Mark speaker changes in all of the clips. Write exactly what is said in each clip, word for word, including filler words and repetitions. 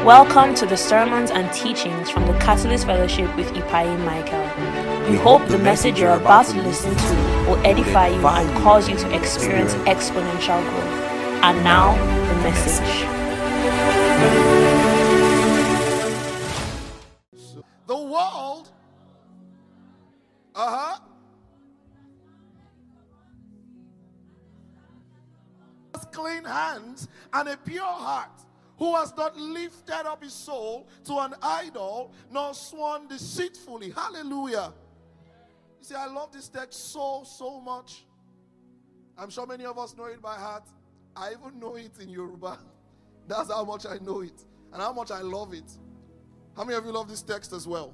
Speaker 1: Welcome to the sermons and teachings from the Catalyst Fellowship with Ipayi Michael. We hope the message you're about to listen to will edify you and cause you to experience exponential growth. And now, the message.
Speaker 2: The world, uh-huh, has clean hands and a pure heart, who has not lifted up his soul to an idol, nor sworn deceitfully. Hallelujah. You see, I love this text so, so much. I'm sure many of us know it by heart. I even know it in Yoruba. That's how much I know it and how much I love it. How many of you love this text as well?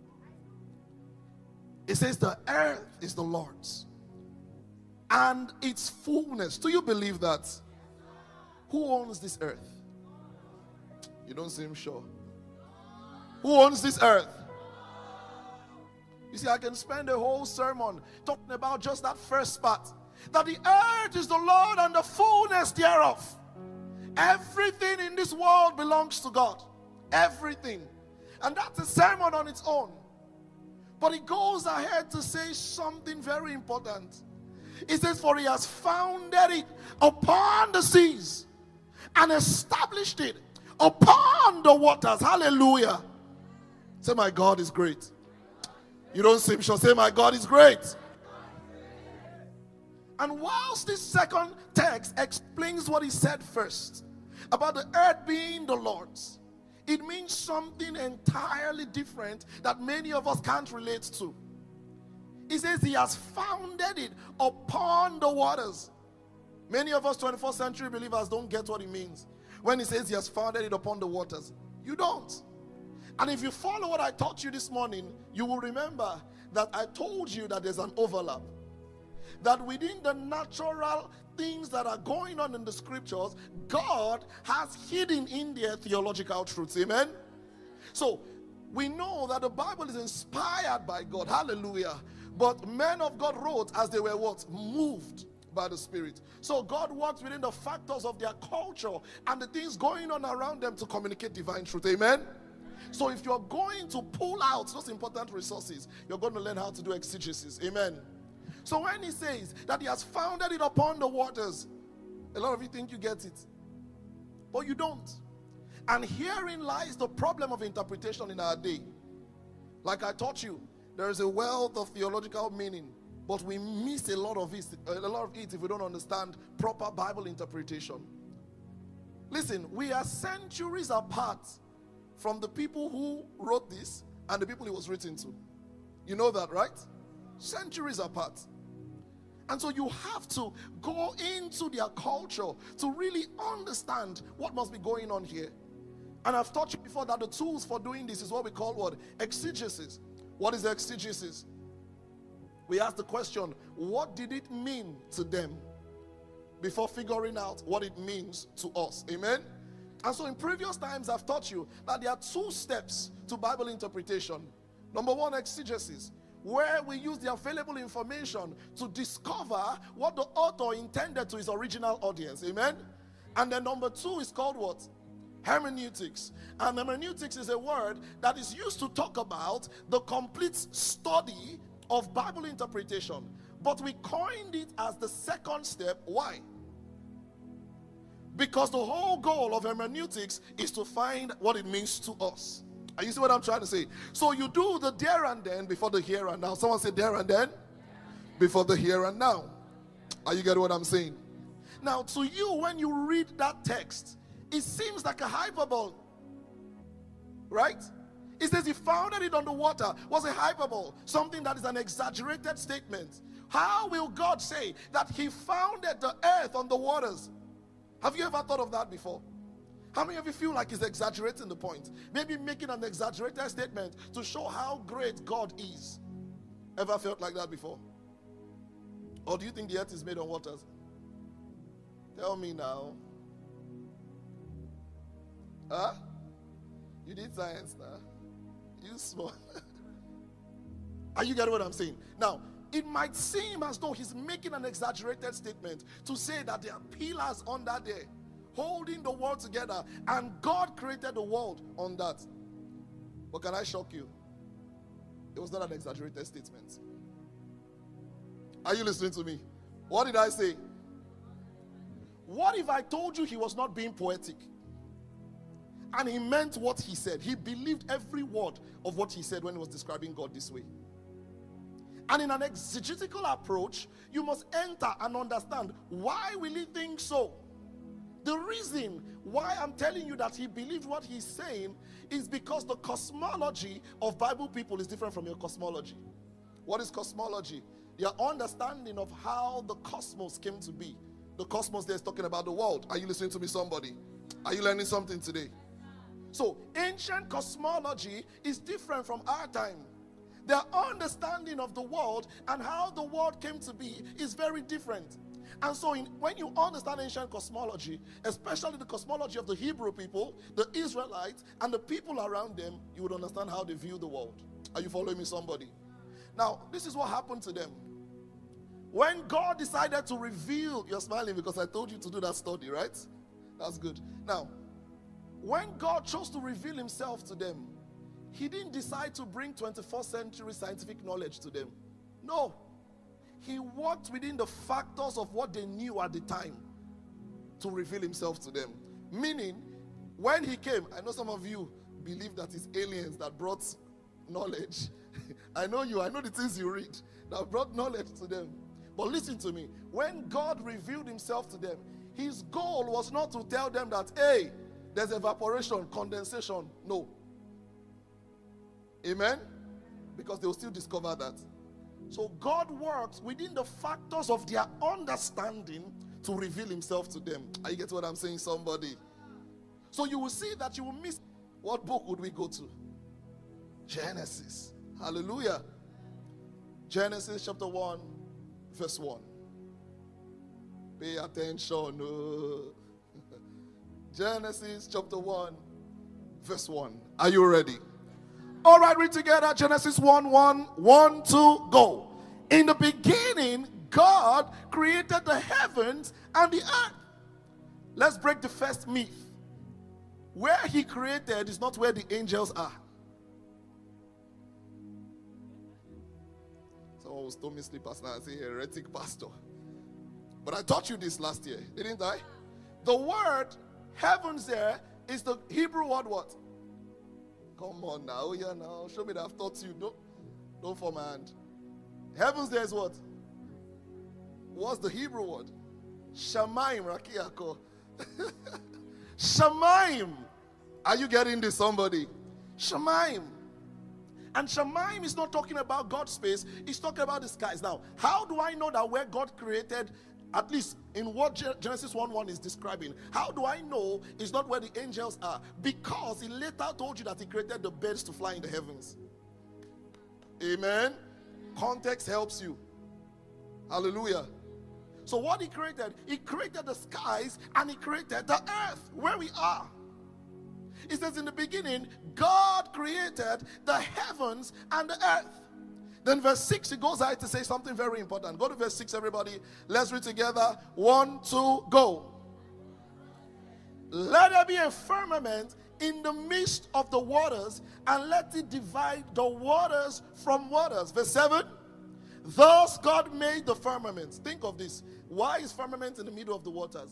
Speaker 2: It says the earth is the Lord's and its fullness. Do you believe that? Who owns this earth? You don't seem sure. Who owns this earth? You see, I can spend a whole sermon talking about just that first part. That the earth is the Lord and the fullness thereof. Everything in this world belongs to God. Everything. And that's a sermon on its own. But it goes ahead to say something very important. It says, for he has founded it upon the seas and established it upon the waters. Hallelujah. Say, my God is great. You don't seem sure. Say, my God is great. And whilst this second text explains what he said first about the earth being the Lord's, it means something entirely different that many of us can't relate to. He says he has founded it upon the waters. Many of us twenty-first century believers don't get what it means. When he says he has founded it upon the waters, you don't. And if you follow what I taught you this morning, you will remember that I told you that there's an overlap. That within the natural things that are going on in the scriptures, God has hidden in their theological truths. Amen? So, we know that the Bible is inspired by God. Hallelujah. But men of God wrote as they were what? Moved by the Spirit. So God works within the factors of their culture and the things going on around them to communicate divine truth. Amen? So if you're going to pull out those important resources, you're going to learn how to do exegesis. Amen? So when he says that he has founded it upon the waters, a lot of you think you get it, but you don't. And herein lies the problem of interpretation in our day. Like I taught you, there is a wealth of theological meaning, but we miss a lot of it, a lot of it if we don't understand proper Bible interpretation. Listen, we are centuries apart from the people who wrote this and the people it was written to. You know that, right? Centuries apart. And so you have to go into their culture to really understand what must be going on here. And I've taught you before that the tools for doing this is what we call what? Exegesis. What is exegesis? We ask the question, what did it mean to them before figuring out what it means to us? Amen? And so in previous times, I've taught you that there are two steps to Bible interpretation. Number one, exegesis, where we use the available information to discover what the author intended to his original audience. Amen? And then number two is called what? Hermeneutics. And hermeneutics is a word that is used to talk about the complete study of Bible interpretation. But we coined it as the second step. Why? Because the whole goal of hermeneutics is to find what it means to us. Are you see what I'm trying to say? So you do the there and then before the here and now. Someone say there and then before the here and now. Are you getting what I'm saying? Now to you, when you read that text, it seems like a hyperbole. Right? It says he founded it on the water. Was a hyperbole, something that is an exaggerated statement. How will God say that he founded the earth on the waters? Have you ever thought of that before? How many of you feel like he's exaggerating the point? Maybe making an exaggerated statement to show how great God is. Ever felt like that before? Or do you think the earth is made on waters? Tell me now. Huh? You did science now. You smart. Are you getting what I'm saying? Now, it might seem as though he's making an exaggerated statement to say that there are pillars under there holding the world together, and God created the world on that. But can I shock you? It was not an exaggerated statement. Are you listening to me? What did I say? What if I told you he was not being poetic? And he meant what he said. He believed every word of what he said when he was describing God this way. And in an exegetical approach, you must enter and understand, why will he think so? The reason why I'm telling you that he believed what he's saying is because the cosmology of Bible people is different from your cosmology. What is cosmology? Your understanding of how the cosmos came to be. The cosmos there is talking about the world. Are you listening to me, somebody? Are you learning something today? So, ancient cosmology is different from our time. Their understanding of the world and how the world came to be is very different. And so in, when you understand ancient cosmology, especially the cosmology of the Hebrew people, the Israelites, and the people around them, you would understand how they view the world. Are you following me, somebody? Now, this is what happened to them. When God decided to reveal, you're smiling because I told you to do that study, right? That's good. Now, when God chose to reveal himself to them, he didn't decide to bring twenty-first century scientific knowledge to them. No. He worked within the factors of what they knew at the time to reveal himself to them. Meaning, when he came, I know some of you believe that it's aliens that brought knowledge. I know you, I know the things you read that brought knowledge to them. But listen to me, when God revealed himself to them, his goal was not to tell them that, hey, there's evaporation, condensation. No. Amen? Because they will still discover that. So God works within the factors of their understanding to reveal himself to them. Are you getting what I'm saying, somebody? So you will see that you will miss. What book would we go to? Genesis. Hallelujah. Genesis chapter one, verse one. Pay attention. Oh. Genesis chapter one, verse one. Are you ready? All right, read together. Genesis one, one, one, two, go. In the beginning, God created the heavens and the earth. Let's break the first myth. Where he created is not where the angels are. Someone was told me sleep last night and say heretic pastor. But I taught you this last year, didn't I? The word heavens there is the Hebrew word what? Come on now, oh yeah now. Show me that I've taught you. Don't, don't form my hand. Heavens there is what? What's the Hebrew word? Shamaim, Rakiako. Shamaim. Are you getting this, somebody? Shamaim. And Shamaim is not talking about God's space. He's talking about the skies. Now, how do I know that where God created, at least in what Genesis one one is describing, how do I know it's not where the angels are? Because he later told you that he created the birds to fly in the heavens. Amen. Context helps you. Hallelujah. So what he created, he created the skies and he created the earth where we are. It says in the beginning, God created the heavens and the earth. Then verse six, he goes ahead to say something very important. Go to verse six, everybody. Let's read together. One, two, go. Let there be a firmament in the midst of the waters, and let it divide the waters from waters. Verse seven. Thus God made the firmament. Think of this. Why is firmament in the middle of the waters?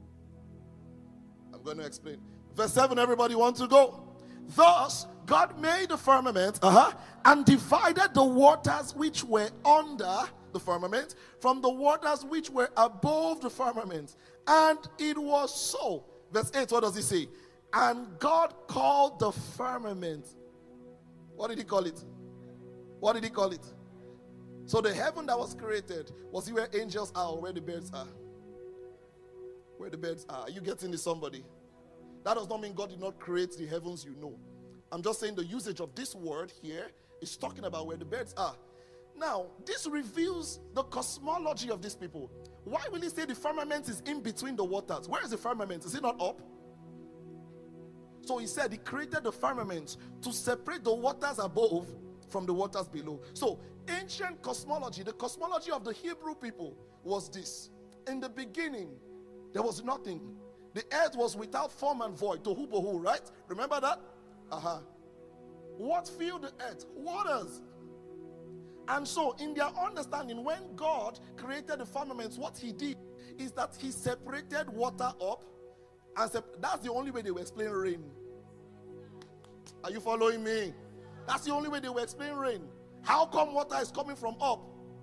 Speaker 2: I'm going to explain. Verse seven, everybody want to go? Thus, God made the firmament uh-huh, and divided the waters which were under the firmament from the waters which were above the firmament. And it was so. Verse eight, what does he say? And God called the firmament. What did he call it? What did he call it? So the heaven that was created, was it where angels are or where the birds are? Where the birds are. Are you getting this, somebody? That does not mean God did not create the heavens you know. I'm just saying the usage of this word here is talking about where the birds are. Now, this reveals the cosmology of these people. Why will he say the firmament is in between the waters? Where is the firmament? Is it not up? So he said he created the firmament to separate the waters above from the waters below. So ancient cosmology, the cosmology of the Hebrew people was this. In the beginning, there was nothing. The earth was without form and void, tohu bohu, right? Remember that? Uh-huh. What filled the earth? Waters. And so, in their understanding, when God created the firmaments, what he did is that he separated water up, and sep- that's the only way they will explain rain. Are you following me? That's the only way they will explain rain. How come water is coming from up?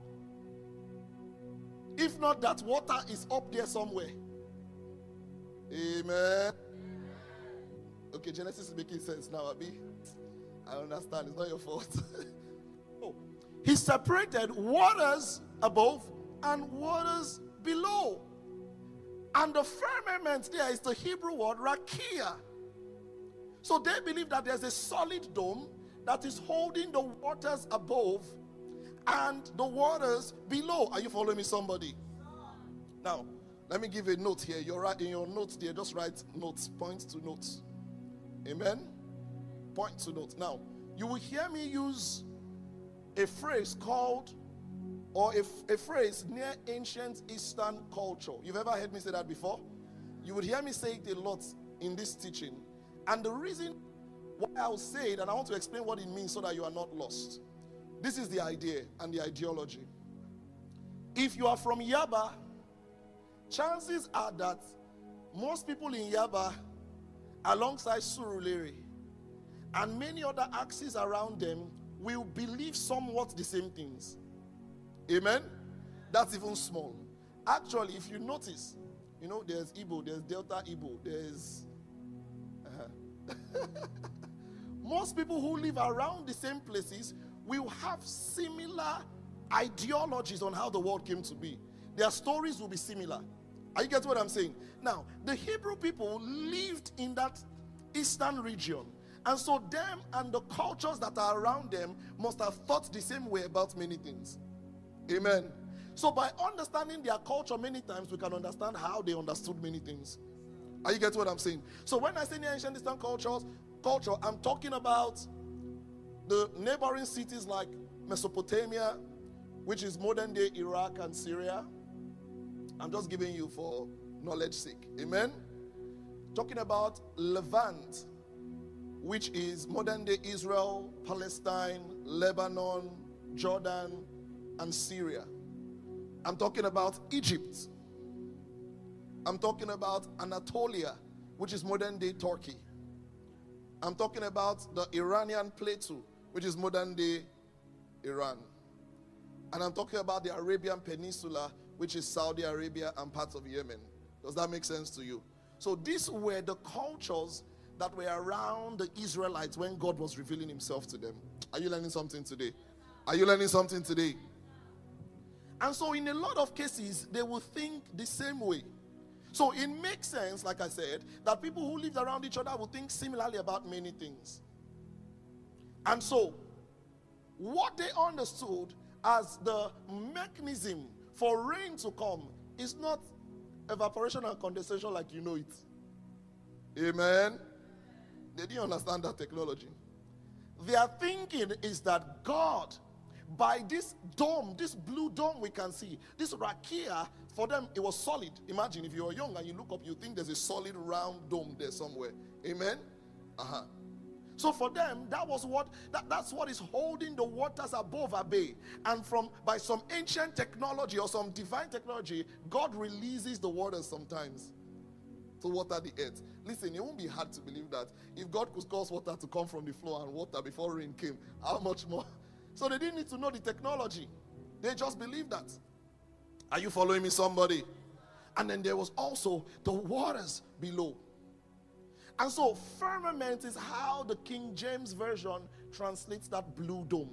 Speaker 2: If not that water is up there somewhere. Amen. Okay, Genesis is making sense now, Abi. I understand. It's not your fault. Oh. He separated waters above and waters below. And the firmament there is the Hebrew word rakia. So they believe that there's a solid dome that is holding the waters above and the waters below. Are you following me, somebody? Now, let me give a note here. You're right in your notes there. Just write notes, point to notes. Amen? Point to notes. Now, you will hear me use a phrase called, or a, a phrase near ancient Eastern culture. You've ever heard me say that before? You would hear me say it a lot in this teaching. And the reason why I'll say it, and I want to explain what it means so that you are not lost. This is the idea and the ideology. If you are from Yaba, chances are that most people in Yaba, alongside Surulere, and many other axes around them, will believe somewhat the same things. Amen? That's even small. Actually, if you notice, you know, there's Igbo, there's Delta Igbo, there's... Uh-huh. Most people who live around the same places will have similar ideologies on how the world came to be. Their stories will be similar. Are you getting what I'm saying? Now, the Hebrew people lived in that eastern region. And so them and the cultures that are around them must have thought the same way about many things. Amen. So by understanding their culture many times, we can understand how they understood many things. Are you getting what I'm saying? So when I say near ancient Eastern cultures, culture, I'm talking about the neighboring cities like Mesopotamia, which is modern day Iraq and Syria. I'm just giving you for knowledge sake. Amen. Talking about Levant, which is modern day Israel, Palestine, Lebanon, Jordan, and Syria. I'm talking about Egypt. I'm talking about Anatolia, which is modern day Turkey. I'm talking about the Iranian plateau, which is modern day Iran. And I'm talking about the Arabian Peninsula, which is Saudi Arabia and parts of Yemen. Does that make sense to you? So these were the cultures that were around the Israelites when God was revealing himself to them. Are you learning something today? Are you learning something today? And so in a lot of cases, they will think the same way. So it makes sense, like I said, that people who lived around each other will think similarly about many things. And so, what they understood as the mechanism for rain to come is not evaporation and condensation like you know it. Amen? They didn't understand that technology. Their thinking is that God, by this dome, this blue dome we can see, this rakia, for them it was solid. Imagine if you're young and you look up, you think there's a solid round dome there somewhere. Amen? Uh-huh. So for them, that was what that, that's what is holding the waters above a bay. And from by some ancient technology or some divine technology, God releases the waters sometimes to water the earth. Listen, it won't be hard to believe that if God could cause water to come from the floor and water before rain came, how much more? So they didn't need to know the technology. They just believed that. Are you following me, somebody? And then there was also the waters below. And so firmament is how the King James Version translates that blue dome.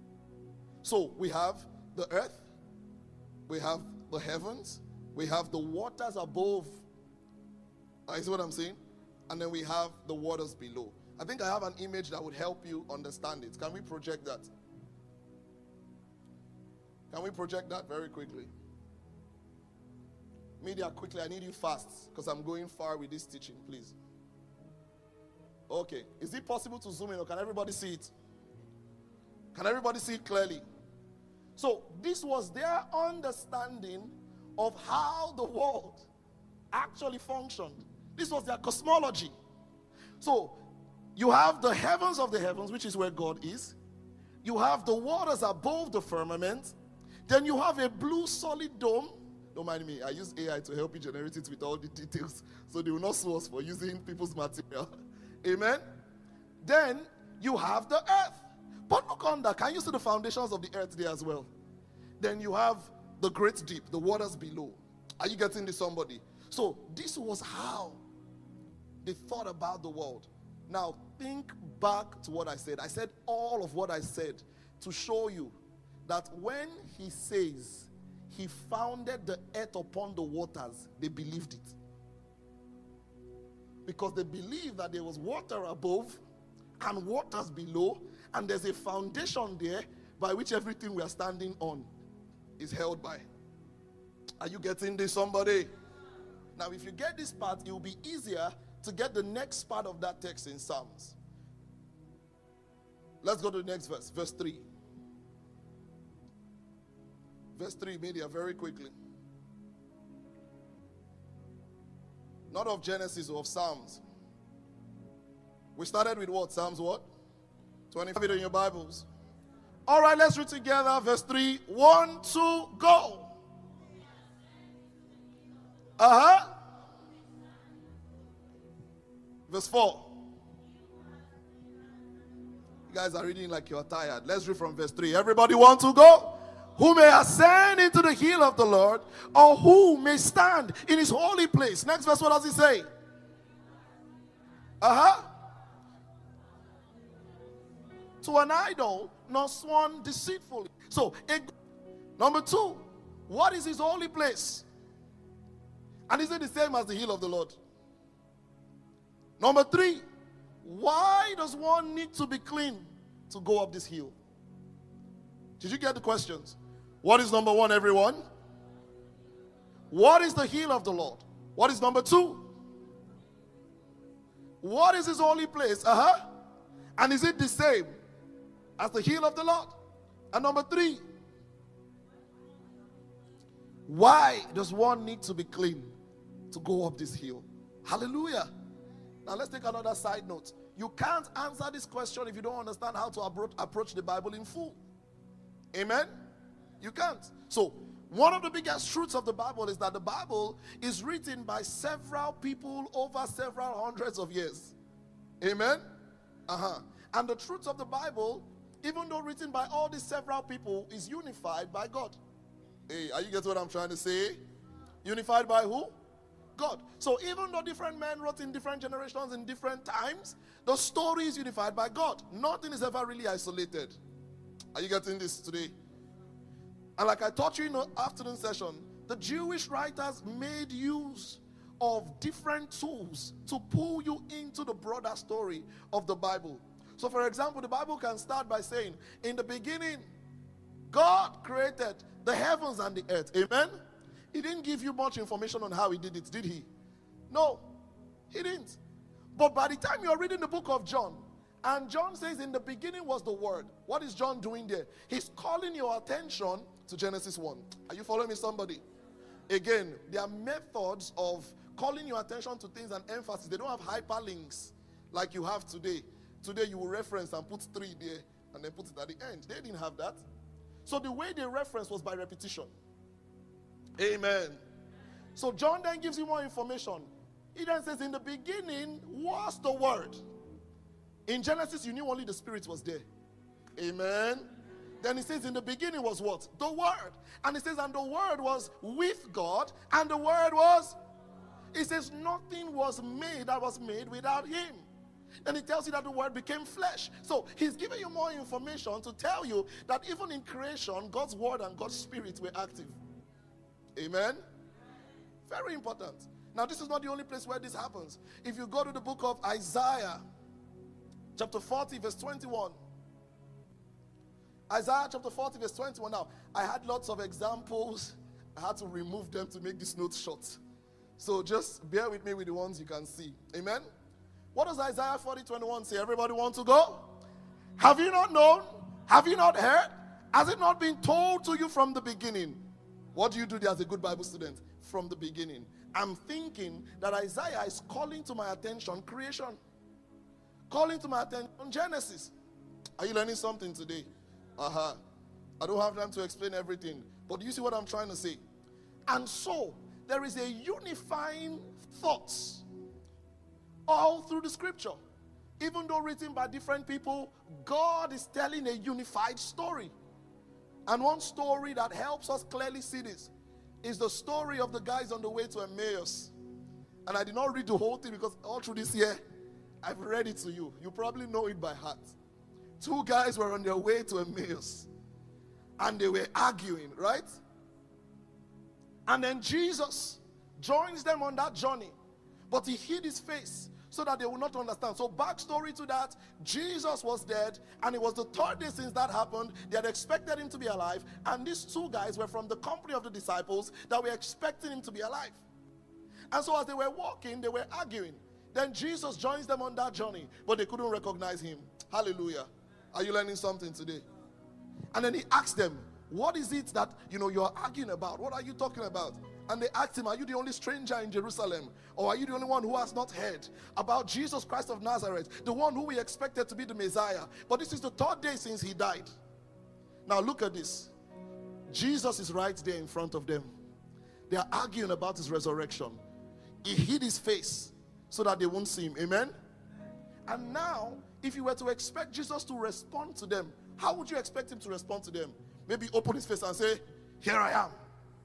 Speaker 2: So we have the earth, we have the heavens, we have the waters above. You see what I'm saying? And then we have the waters below. I think I have an image that would help you understand it. Can we project that? Can we project that very quickly? Media, quickly. I need you fast because I'm going far with this teaching, please. Okay. Is it possible to zoom in or can everybody see it? Can everybody see it clearly? So this was their understanding of how the world actually functioned. This was their cosmology. So, you have the heavens of the heavens, which is where God is. You have the waters above the firmament. Then you have a blue solid dome. Don't mind me, I use A I to help you generate it with all the details, so they will not sue us for using people's material. Amen? Then you have the earth. But look on that. Can you see the foundations of the earth there as well? Then you have the great deep, the waters below. Are you getting this, somebody? So this was how they thought about the world. Now think back to what I said. I said all of what I said to show you that when he says he founded the earth upon the waters, they believed it. Because they believed that there was water above and waters below, and there's a foundation there by which everything we are standing on is held by. Are you getting this, somebody? Now, if you get this part, it will be easier to get the next part of that text in Psalms. Let's go to the next verse, verse three. Verse three, media, very quickly. Not of Genesis or of Psalms. We started with what? Psalms what? twenty-five in your Bibles. All right, let's read together. Verse three. One, two, go. Uh-huh. Verse four. You guys are reading like you're tired. Let's read from verse three. Everybody want to go? Who may ascend into the hill of the Lord, or who may stand in his holy place. Next verse, what does he say? Uh-huh. To an idol, not sworn deceitfully. So, a, number two, what is his holy place? And is it the same as the hill of the Lord? Number three, why does one need to be clean to go up this hill? Did you get the questions? What is number one, everyone? What is the hill of the Lord? What is number two? What is his holy place? Uh-huh. And is it the same as the hill of the Lord? And number three, why does one need to be clean to go up this hill? Hallelujah. Now let's take another side note. You can't answer this question if you don't understand how to approach the Bible in full. Amen? You can't. So, one of the biggest truths of the Bible is that the Bible is written by several people over several hundreds of years. Amen? Uh-huh. And the truth of the Bible, even though written by all these several people, is unified by God. Hey, are you getting what I'm trying to say? Unified by who? God. So even though different men wrote in different generations in different times, the story is unified by God. Nothing is ever really isolated. Are you getting this today? And like I taught you in the afternoon session, the Jewish writers made use of different tools to pull you into the broader story of the Bible. So for example, the Bible can start by saying, in the beginning, God created the heavens and the earth. Amen? He didn't give you much information on how he did it, did he? No, he didn't. But by the time you're reading the book of John, and John says in the beginning was the Word. What is John doing there? He's calling your attention to Genesis one. Are you following me, somebody? Again, there are methods of calling your attention to things and emphasis. They don't have hyperlinks like you have today. Today you will reference and put three there and then put it at the end. They didn't have that. So the way they reference was by repetition. Amen. So John then gives you more information. He then says, in the beginning was the Word. In Genesis, you knew only the Spirit was there. Amen. Then he says, in the beginning was what? The Word. And he says, and the Word was with God, and the Word was... He says, nothing was made that was made without him. Then he tells you that the Word became flesh. So he's giving you more information to tell you that even in creation, God's Word and God's Spirit were active. Amen. Very important. Now, this is not the only place where this happens. If you go to the book of Isaiah, chapter forty, verse twenty-one. Isaiah chapter forty, verse twenty-one. Now, I had lots of examples. I had to remove them to make this note short. So just bear with me with the ones you can see. Amen? What does Isaiah forty, twenty-one say? Everybody want to go? Have you not known? Have you not heard? Has it not been told to you from the beginning? What do you do there as a good Bible student? From the beginning. I'm thinking that Isaiah is calling to my attention creation. Calling to my attention Genesis. Are you learning something today? Uh-huh. I don't have time to explain everything. But do you see what I'm trying to say? And so, there is a unifying thought all through the scripture. Even though written by different people, God is telling a unified story. And one story that helps us clearly see this is the story of the guys on the way to Emmaus. And I did not read the whole thing because all through this year, I've read it to you. You probably know it by heart. Two guys were on their way to Emmaus. And they were arguing, right? And then Jesus joins them on that journey. But he hid his face so that they will not understand. So backstory to that, Jesus was dead, and it was the third day since that happened. They had expected him to be alive, and these two guys were from the company of the disciples that were expecting him to be alive. And so as they were walking, they were arguing. Then Jesus joins them on that journey, but they couldn't recognize him. Hallelujah. Are you learning something today? And then he asked them, what is it that, you know, you're arguing about? What are you talking about? And they asked him, are you the only stranger in Jerusalem? Or are you the only one who has not heard about Jesus Christ of Nazareth, the one who we expected to be the Messiah? But this is the third day since he died. Now look at this. Jesus is right there in front of them. They are arguing about his resurrection. He hid his face so that they won't see him. Amen? And now, if you were to expect Jesus to respond to them, how would you expect him to respond to them? Maybe open his face and say, here I am.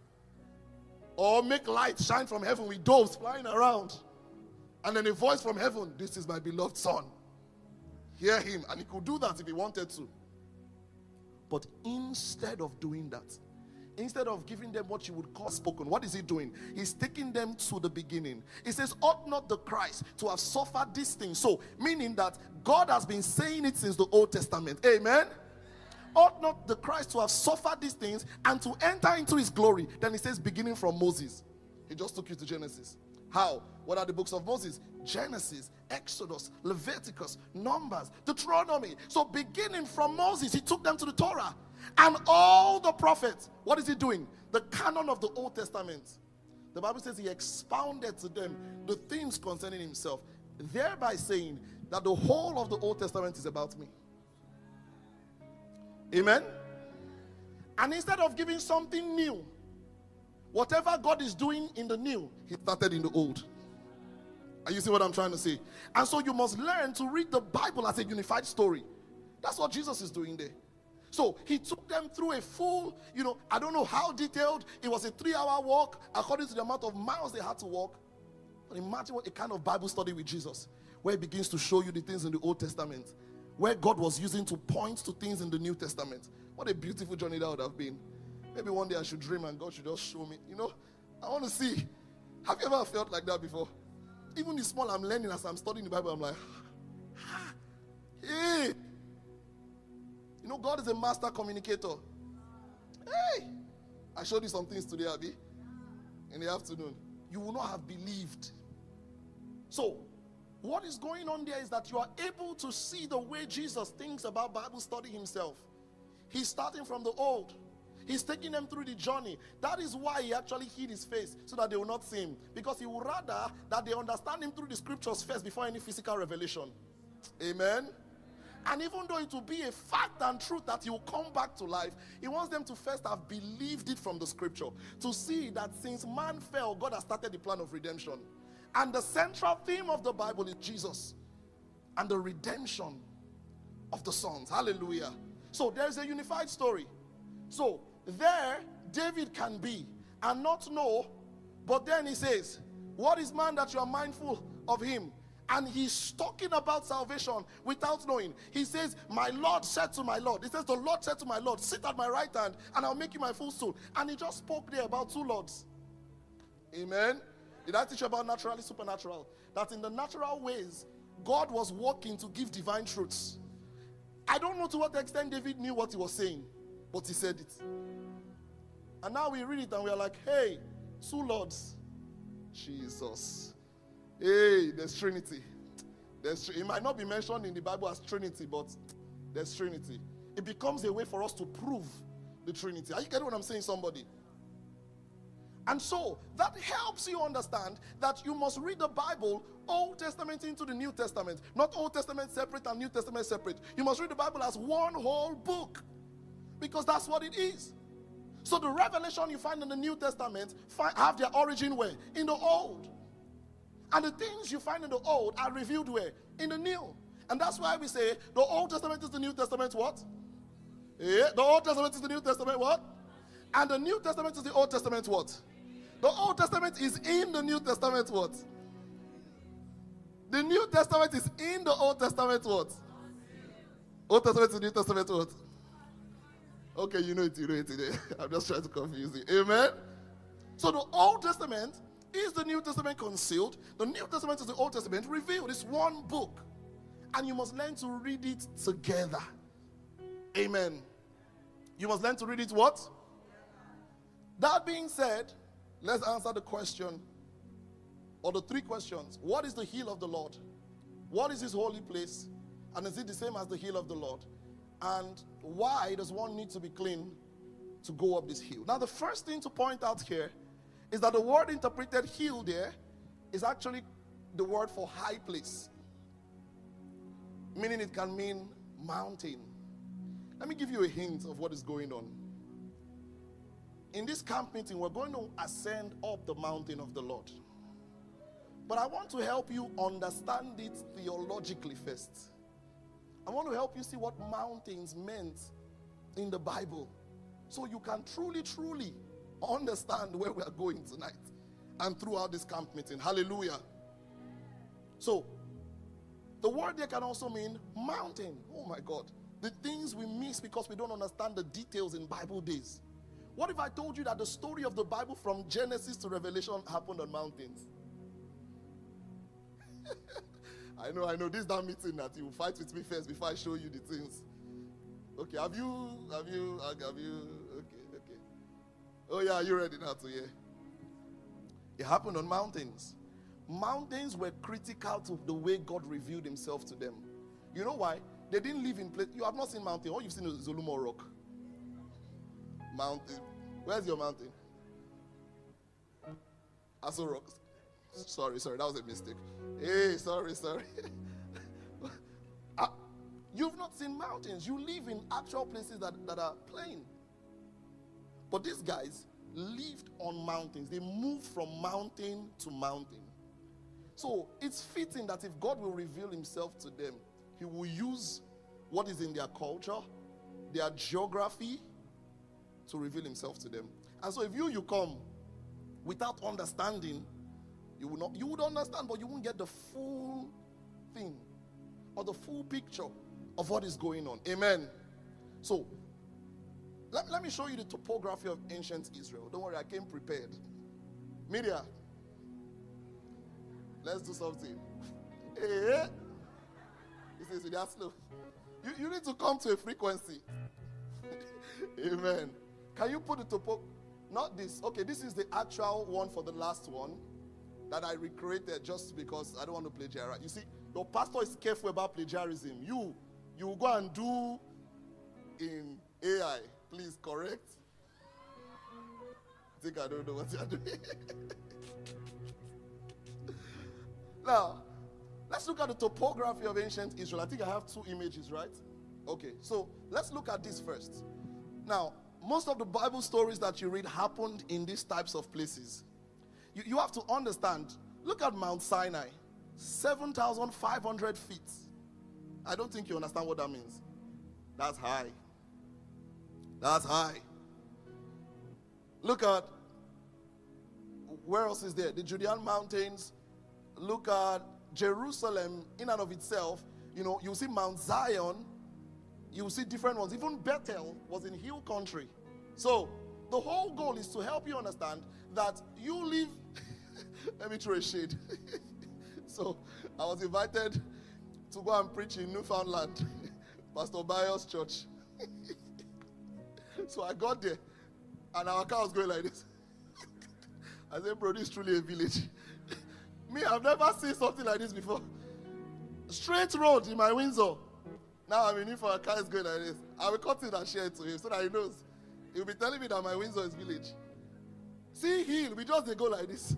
Speaker 2: Or make light shine from heaven with doves flying around. And then a voice from heaven, this is my beloved son. Hear him. And he could do that if he wanted to. But instead of doing that, instead of giving them what you would call spoken, what is he doing? He's taking them to the beginning. He says, ought not the Christ to have suffered these things? So, meaning that God has been saying it since the Old Testament. Amen? Ought not the Christ to have suffered these things and to enter into his glory? Then he says, beginning from Moses. He just took you to Genesis. How? What are the books of Moses? Genesis, Exodus, Leviticus, Numbers, Deuteronomy. So beginning from Moses, he took them to the Torah. And all the prophets, what is he doing? The canon of the Old Testament. The Bible says he expounded to them the things concerning himself, thereby saying that the whole of the Old Testament is about me. Amen? And instead of giving something new, whatever God is doing in the new, he started in the old. Are you see what I'm trying to say? And so you must learn to read the Bible as a unified story. That's what Jesus is doing there. So he took them through a full, you know, I don't know how detailed. It was a three-hour walk according to the amount of miles they had to walk. But imagine what a kind of Bible study with Jesus, where he begins to show you the things in the Old Testament, where God was using to point to things in the New Testament. What a beautiful journey that would have been. Maybe one day I should dream and God should just show me. You know, I want to see. Have you ever felt like that before? Even the small I'm learning as I'm studying the Bible, I'm like, ah, hey. You know, God is a master communicator. Hey, I showed you some things today, Abby, in the afternoon. You will not have believed. So, what is going on there is that you are able to see the way Jesus thinks about Bible study himself. He's starting from the old. He's taking them through the journey. That is why he actually hid his face, so that they will not see him. Because he would rather that they understand him through the scriptures first before any physical revelation. Amen? And even though it will be a fact and truth that he will come back to life, he wants them to first have believed it from the scripture. To see that since man fell, God has started the plan of redemption. And the central theme of the Bible is Jesus and the redemption of the sons. Hallelujah. So there's a unified story. So there, David can be and not know, but then he says, what is man that you are mindful of him? And he's talking about salvation without knowing. He says, my Lord said to my Lord. He says, the Lord said to my Lord, sit at my right hand and I'll make you my footstool. And he just spoke there about two lords. Amen. Did I teach you about naturally supernatural? That in the natural ways, God was working to give divine truths. I don't know to what extent David knew what he was saying, but he said it. And now we read it and we are like, hey, two lords. Jesus. Hey, there's Trinity. There's, it might not be mentioned in the Bible as Trinity, but there's Trinity. It becomes a way for us to prove the Trinity. Are you getting what I'm saying, somebody? And so that helps you understand that you must read the Bible, Old Testament into the New Testament. Not Old Testament separate and New Testament separate. You must read the Bible as one whole book, because that's what it is. So the revelation you find in the New Testament find, have their origin where? In the Old. And the things you find in the Old are revealed where? In the New. And that's why we say the Old Testament is the New Testament what? Yeah, the Old Testament is the New Testament what? And the New Testament is the Old Testament what? The Old Testament is in the New Testament what? The New Testament is in the Old Testament what? Old Testament is New Testament what? Okay, you know it, you know it today. I'm just trying to confuse you. Amen? So the Old Testament is the New Testament concealed. The New Testament is the Old Testament revealed. It's one book. And you must learn to read it together. Amen. You must learn to read it what? That being said, let's answer the question, or the three questions. What is the hill of the Lord? What is his holy place? And is it the same as the hill of the Lord? And why does one need to be clean to go up this hill? Now, the first thing to point out here is that the word interpreted hill there is actually the word for high place, meaning it can mean mountain. Let me give you a hint of what is going on. In this camp meeting, we're going to ascend up the mountain of the Lord. But I want to help you understand it theologically first. I want to help you see what mountains meant in the Bible, so you can truly, truly understand where we are going tonight and throughout this camp meeting. Hallelujah. So, the word there can also mean mountain. Oh my God. The things we miss because we don't understand the details in Bible days. What if I told you that the story of the Bible from Genesis to Revelation happened on mountains? I know, I know. This is that meeting that you will fight with me first before I show you the things. Okay, have you, have you, have you, okay, okay. Oh yeah, you ready now to hear? It happened on mountains. Mountains were critical to the way God revealed himself to them. You know why? They didn't live in place. You have not seen mountain. All you've seen is Zolumo Rock. Mountain. Where's your mountain? Aso Rock. Sorry, sorry, that was a mistake. Hey, sorry, sorry. uh, you've not seen mountains. You live in actual places that, that are plain. But these guys lived on mountains. They moved from mountain to mountain. So it's fitting that if God will reveal himself to them, he will use what is in their culture, their geography, to reveal himself to them. And so if you, you come without understanding, you will not, you would understand, but you won't get the full thing or the full picture of what is going on. Amen. So, let, let me show you the topography of ancient Israel. Don't worry, I came prepared. Media, let's do something. Hey, this is really slow. You, you need to come to a frequency. Amen. Can you put the topo? Not this. Okay, this is the actual one for the last one that I recreated just because I don't want to plagiarize. You see, your pastor is careful about plagiarism. You, you go and do in A I. Please correct. I think I don't know what you're doing. Now, let's look at the topography of ancient Israel. I think I have two images, right? Okay, so let's look at this first. Now, most of the Bible stories that you read happened in these types of places. You, you have to understand, look at Mount Sinai, seven thousand five hundred feet. I don't think you understand what that means. That's high. That's high. Look at, where else is there? The Judean mountains. Look at Jerusalem in and of itself. You know, you see Mount Zion. You see different ones. Even Bethel was in hill country. So, the whole goal is to help you understand that you live. Let me throw a shade. So, I was invited to go and preach in Newfoundland, Pastor Bayos Church. So, I got there, and our car was going like this. I said, bro, this is truly a village. Me, I've never seen something like this before. Straight road in my Windsor. Now I'm in it for a car is going like this. I will cut it and share it to him so that he knows. He'll be telling me that my Windsor is village. See hill, we just they go like this.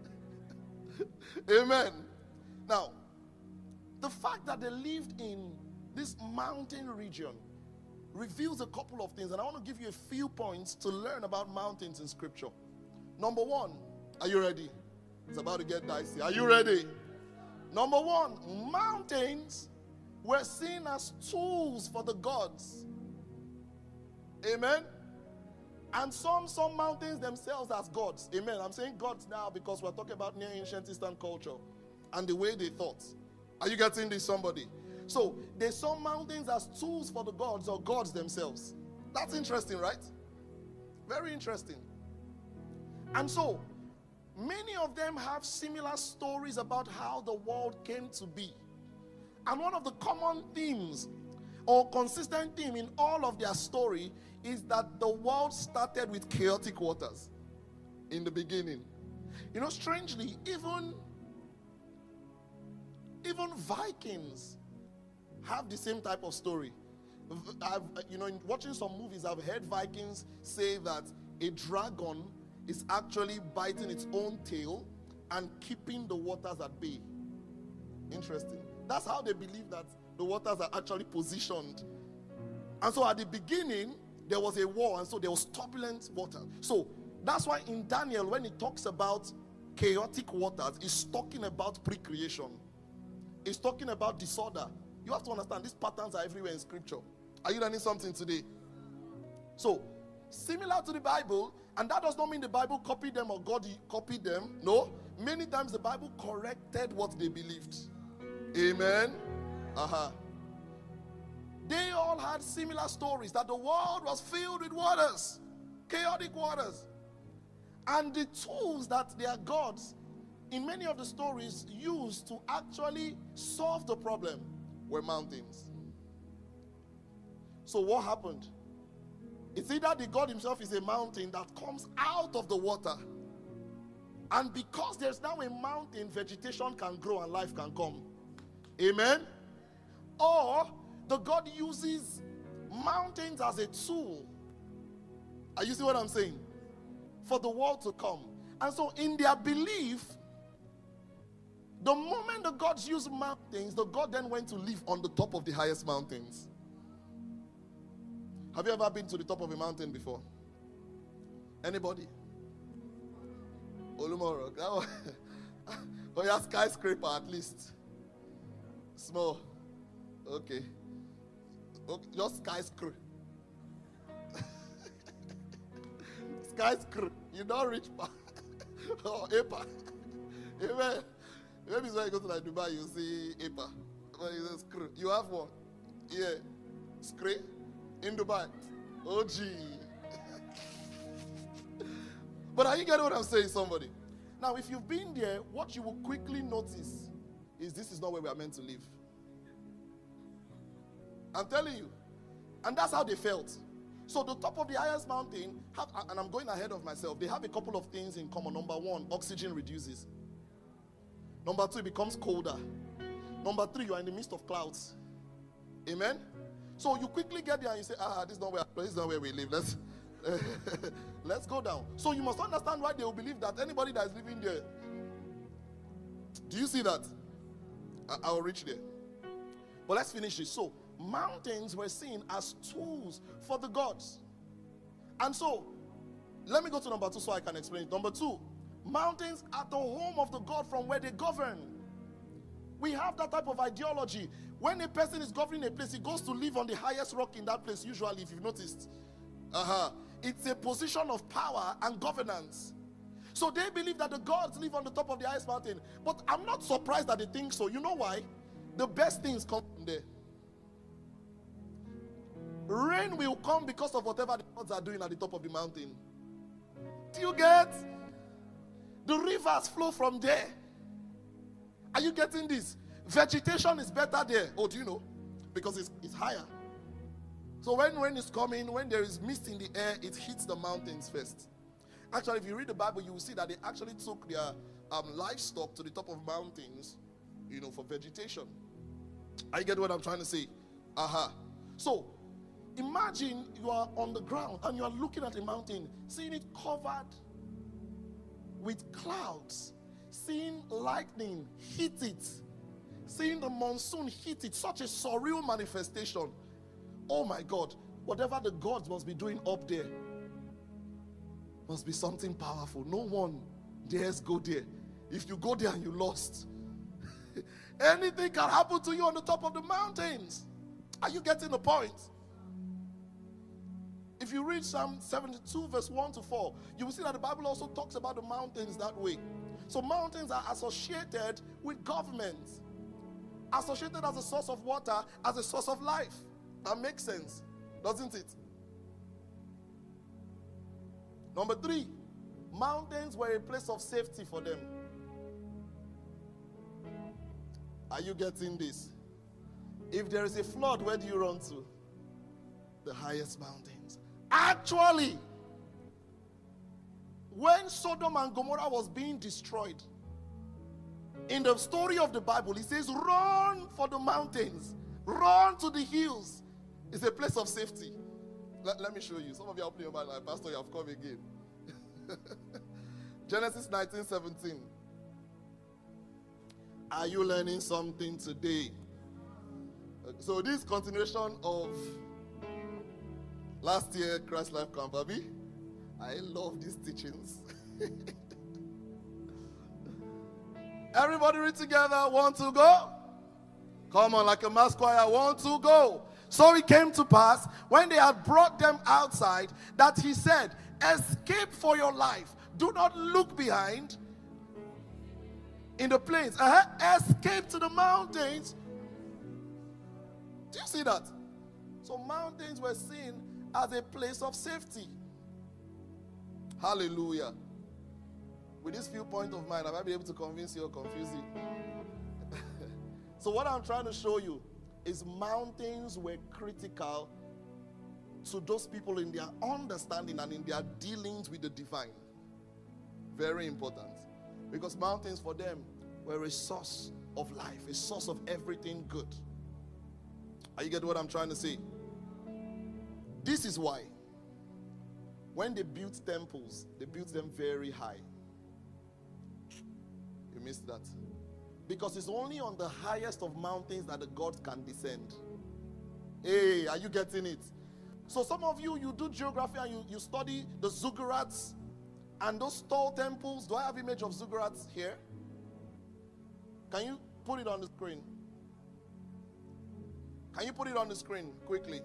Speaker 2: Amen. Now, the fact that they lived in this mountain region reveals a couple of things, and I want to give you a few points to learn about mountains in scripture. Number one, are you ready? It's about to get dicey. Are you ready? Number one, mountains were seen as tools for the gods. Amen. And some some mountains themselves as gods. Amen. I'm saying gods now because we're talking about near ancient Eastern culture and the way they thought. Are you getting this, somebody? So they saw mountains as tools for the gods or gods themselves. That's interesting, right? Very interesting. And so many of them have similar stories about how the world came to be. And one of the common themes or consistent theme in all of their story is that the world started with chaotic waters in the beginning. You know, strangely, even, even Vikings have the same type of story. I've, you know, in watching some movies, I've heard Vikings say that a dragon is actually biting its own tail and keeping the waters at bay. Interesting. That's how they believe that the waters are actually positioned. And so at the beginning, there was a war, and so there was turbulent water. So that's why in Daniel, when it talks about chaotic waters, it's talking about pre-creation. It's talking about disorder. You have to understand, these patterns are everywhere in scripture. Are you learning something today? So, similar to the Bible, and that does not mean the Bible copied them or God copied them. No. Many times the Bible corrected what they believed. Amen. Uh-huh. They all had similar stories that the world was filled with waters, chaotic waters. And the tools that their gods, in many of the stories, used to actually solve the problem were mountains. So what happened? It's either the God himself is a mountain that comes out of the water. And because there's now a mountain, vegetation can grow and life can come. Amen? Or the God uses mountains as a tool. Are you see what I'm saying? For the world to come. And so in their belief, the moment the gods used mountains, the God then went to live on the top of the highest mountains. Have you ever been to the top of a mountain before? Anybody? Olumoro. Oh, yeah, skyscraper at least. Small. Okay. Okay, just skyscraper. Skyscraper. You don't reach back. Oh, A P A. Amen. Maybe when you go to like Dubai, you see A P A. You have one? Yeah. Scrape in Dubai. Oh, gee. But are you getting what I'm saying, somebody? Now, if you've been there, what you will quickly notice is this is not where we are meant to live. I'm telling you. And that's how they felt. So the top of the highest mountain, have, and I'm going ahead of myself, they have a couple of things in common. Number one, oxygen reduces. Number two, it becomes colder. Number three, you are in the midst of clouds. Amen? So you quickly get there and you say, ah, this is not where, this is not where we live. Let's, let's go down. So you must understand why they will believe that anybody that is living there. Do you see that? I, I'll reach there. But let's finish this. So mountains were seen as tools for the gods. And so, let me go to number two so I can explain it. Number two, mountains are the home of the God from where they govern. We have that type of ideology. When a person is governing a place, he goes to live on the highest rock in that place, usually, if you've noticed. Uh-huh. It's a position of power and governance. So they believe that the gods live on the top of the highest mountain. But I'm not surprised that they think so. You know why? The best things come from there. Rain will come because of whatever the gods are doing at the top of the mountain. Do you get? The rivers flow from there. Are you getting this? Vegetation is better there. Oh, do you know? Because it's, it's higher. So when rain is coming, when there is mist in the air, it hits the mountains first. Actually, if you read the Bible, you will see that they actually took their um, livestock to the top of mountains, you know, for vegetation. I get what I'm trying to say. Aha. So, imagine you are on the ground and you are looking at a mountain, seeing it covered with clouds, seeing lightning hit it, seeing the monsoon hit it, such a surreal manifestation. Oh my God, whatever the gods must be doing up there must be something powerful. No one dares go there. If you go there and you lost, anything can happen to you on the top of the mountains. Are you getting the point? If you read Psalm seventy-two verse one to four, you will see that the Bible also talks about the mountains that way. So mountains are associated with governments, associated as a source of water, as a source of life. That makes sense, doesn't it? Number three, mountains were a place of safety for them. Are you getting this? If there is a flood, where do you run to? The highest mountains. Actually, when Sodom and Gomorrah was being destroyed, in the story of the Bible, it says, run for the mountains, run to the hills. It's a place of safety. Let, let me show you. Some of you are opening your mind like, Pastor, you have come again. Genesis nineteen seventeen. Are you learning something today? So this continuation of last year Christ Life Camp, Abby. I love these teachings. Everybody read together. Want to go? Come on, like a mass choir. Want to go? So it came to pass, when they had brought them outside, that he said, escape for your life. Do not look behind. In the plains. Uh-huh. Escape to the mountains. Do you see that? So mountains were seen as a place of safety. Hallelujah. With this viewpoint of mine, I might be able to convince you or confuse you. So what I'm trying to show you is mountains were critical to those people in their understanding and in their dealings with the divine. Very important. Because mountains for them were a source of life, a source of everything good. Are you getting what I'm trying to say? This is why when they built temples, they built them very high. You missed that. Because it's only on the highest of mountains that the gods can descend. Hey, are you getting it? So some of you, you do geography and you, you study the ziggurats and those tall temples. Do I have image of ziggurats here? Can you put it on the screen? Can you put it on the screen quickly?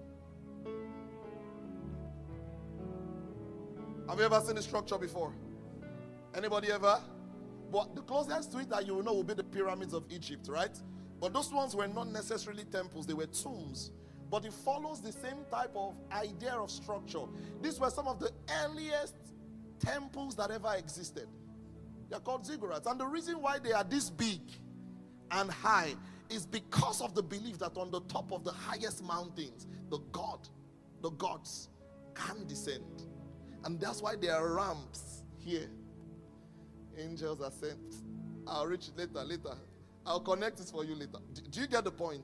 Speaker 2: Have you ever seen the structure before? Anybody ever? But the closest to it that you will know will be the pyramids of Egypt, right? But those ones were not necessarily temples, they were tombs. But it follows the same type of idea of structure. These were some of the earliest temples that ever existed. They are called ziggurats. And the reason why they are this big and high is because of the belief that on the top of the highest mountains, the God, the gods can descend. And that's why there are ramps here. Angels are sent. I'll reach it later, later. I'll connect it for you later. Do, do you get the point?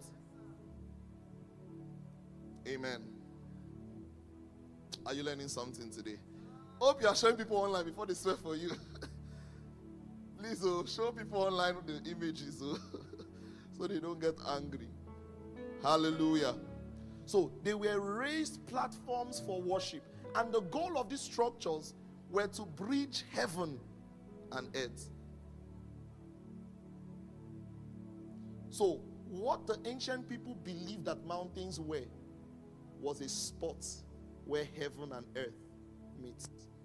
Speaker 2: Amen. Are you learning something today? Hope you are showing people online before they swear for you. Please, oh, show people online the images oh, so they don't get angry. Hallelujah. So they were raised platforms for worship. And the goal of these structures were to bridge heaven and earth. So what the ancient people believed that mountains were was a spot where heaven and earth meet.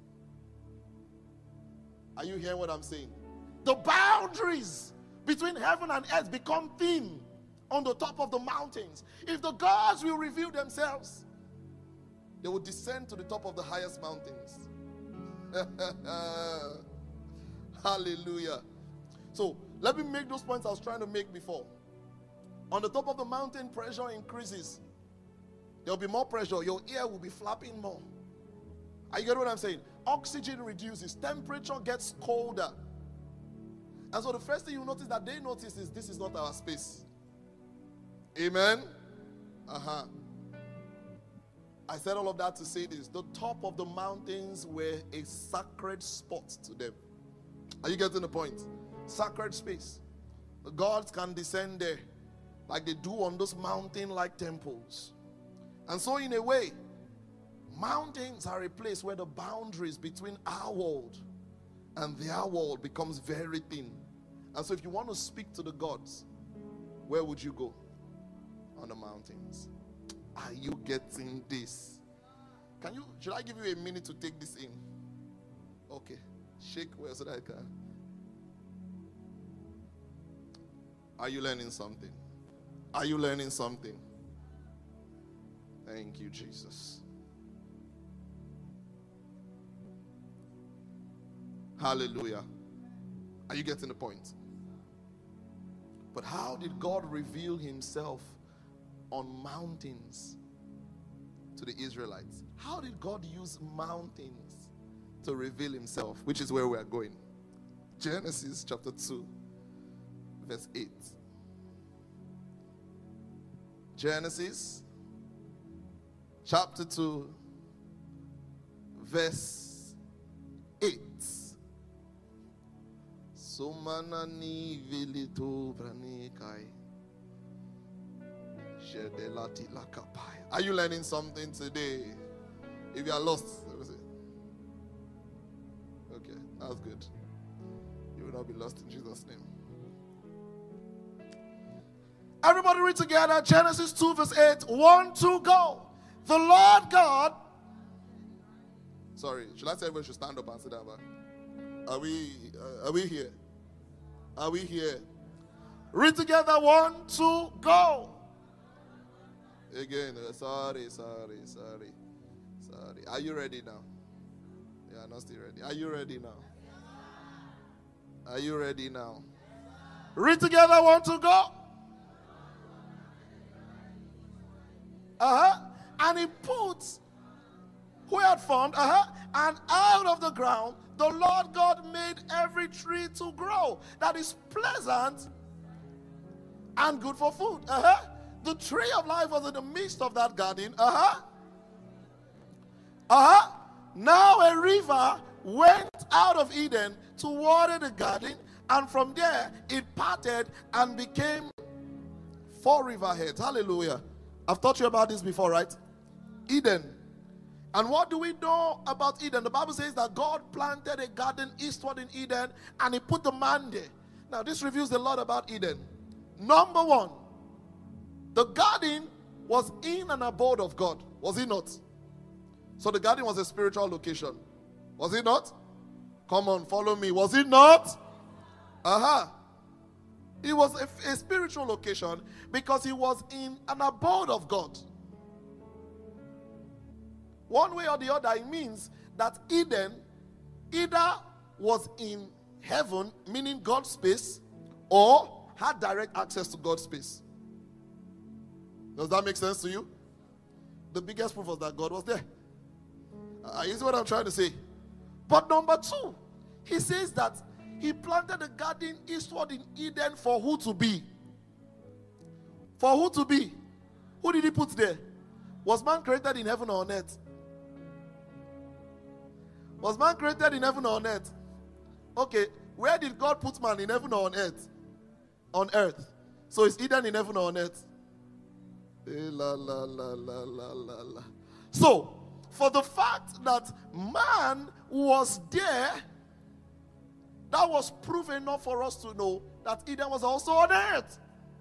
Speaker 2: Are you hearing what I'm saying? The boundaries between heaven and earth become thin on the top of the mountains. If the gods will reveal themselves, they will descend to the top of the highest mountains. Hallelujah. So let me make those points I was trying to make before. On the top of the mountain, pressure increases. There will be more pressure. Your ear will be flapping more. Are you getting what I'm saying? Oxygen reduces. Temperature gets colder. And so the first thing you notice that they notice is this is not our space. Amen? Uh-huh. I said all of that to say this. The top of the mountains were a sacred spot to them. Are you getting the point? Sacred space. The gods can descend there like they do on those mountain-like temples. And so in a way, mountains are a place where the boundaries between our world and their world becomes very thin. And so if you want to speak to the gods, where would you go? On the mountains. Are you getting this? Can you, should I give you a minute to take this in? Okay. Shake well so that I can. Are you learning something? Are you learning something? Thank you, Jesus. Hallelujah. Are you getting the point? But how did God reveal himself on mountains to the Israelites? How did God use mountains to reveal himself? Which is where we are going. Genesis chapter two, verse eight. Genesis chapter two, verse eight. Sumanani vilito branikai. Shedelati lakapai. Are you learning something today? If you are lost, okay, that's good. You will not be lost in Jesus' name. Everybody read together Genesis two verse eight. One, two, go. The Lord God. Sorry, should I say everyone should stand up and sit down? Are we, uh, are we here? Are we here? Read together. One, two, go. Again, uh, sorry, sorry, sorry, sorry. Are you ready now? Yeah, not still ready. Are you ready now? Are you ready now? Read together. One, two, go. Uh-huh. And he puts who he had formed, uh-huh, and out of the ground, the Lord God made every tree to grow that is pleasant and good for food. Uh-huh. The tree of life was in the midst of that garden. Uh-huh. Uh-huh. Now a river went out of Eden to water the garden, and from there it parted and became four riverheads. Hallelujah. I've taught you about this before, right? Eden. And what do we know about Eden? The Bible says that God planted a garden eastward in Eden and he put the man there. Now this reveals a lot about Eden. Number one, the garden was in an abode of God. Was it not? So the garden was a spiritual location. Was it not? Come on, follow me. Was it not? Uh-huh. It was a, a spiritual location because he was in an abode of God. One way or the other, it means that Eden either was in heaven, meaning God's space, or had direct access to God's space. Does that make sense to you? The biggest proof was that God was there. Uh, you see what I'm trying to say? But number two, he says that he planted a garden eastward in Eden for who to be? For who to be? Who did he put there? Was man created in heaven or on earth? Was man created in heaven or on earth? Okay, where did God put man, in heaven or on earth? On earth. So is Eden in heaven or on earth? Eh, la, la, la, la, la, la, la. So, for the fact that man was there, that was proof enough for us to know that Eden was also on earth.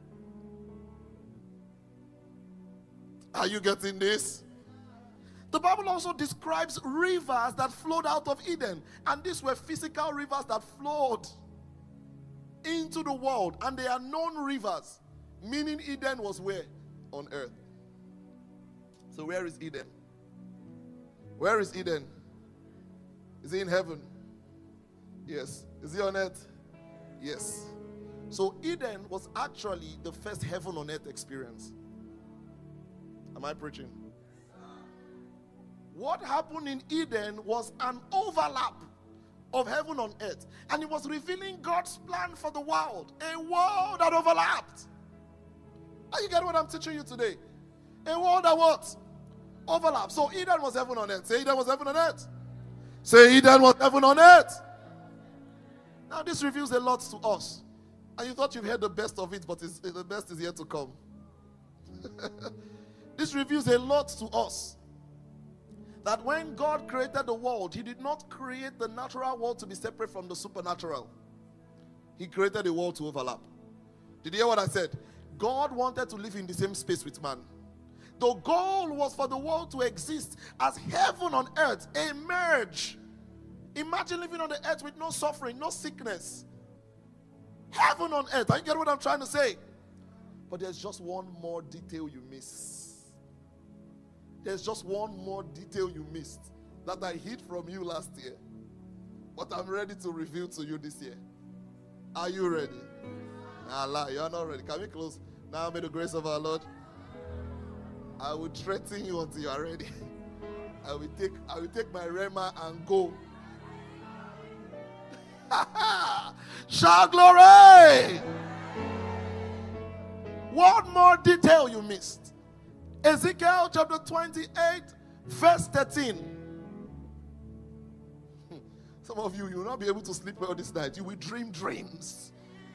Speaker 2: Are you getting this? The Bible also describes rivers that flowed out of Eden. And these were physical rivers that flowed into the world. And they are known rivers. Meaning Eden was where? On earth. So where is Eden? Where is Eden? Is it in heaven? Yes. Is it on earth? Yes. So Eden was actually the first heaven on earth experience. Am I preaching? What happened in Eden was an overlap of heaven on earth. And it was revealing God's plan for the world. A world that overlapped. Are you getting what I'm teaching you today? A world that what? Overlap. So Eden was heaven on earth. Say Eden was heaven on earth. Say Eden was heaven on earth. Now this reveals a lot to us. And you thought you've heard the best of it, but it's, the best is yet to come. This reveals a lot to us. That when God created the world, he did not create the natural world to be separate from the supernatural. He created a world to overlap. Did you hear what I said? God wanted to live in the same space with man. The goal was for the world to exist as heaven on earth, a merge. Imagine living on the earth with no suffering, no sickness. Heaven on earth. Are you getting what I'm trying to say? But there's just one more detail you miss. There's just one more detail you missed that I hid from you last year. But I'm ready to reveal to you this year. Are you ready? Allah, you are not ready. Can we close? Now may the grace of our Lord. I will threaten you until you are ready. I will take I will take my rema and go. Shout glory! One more detail you missed. Ezekiel chapter twenty-eight, verse thirteen. Some of you, you will not be able to sleep well this night. You will dream dreams.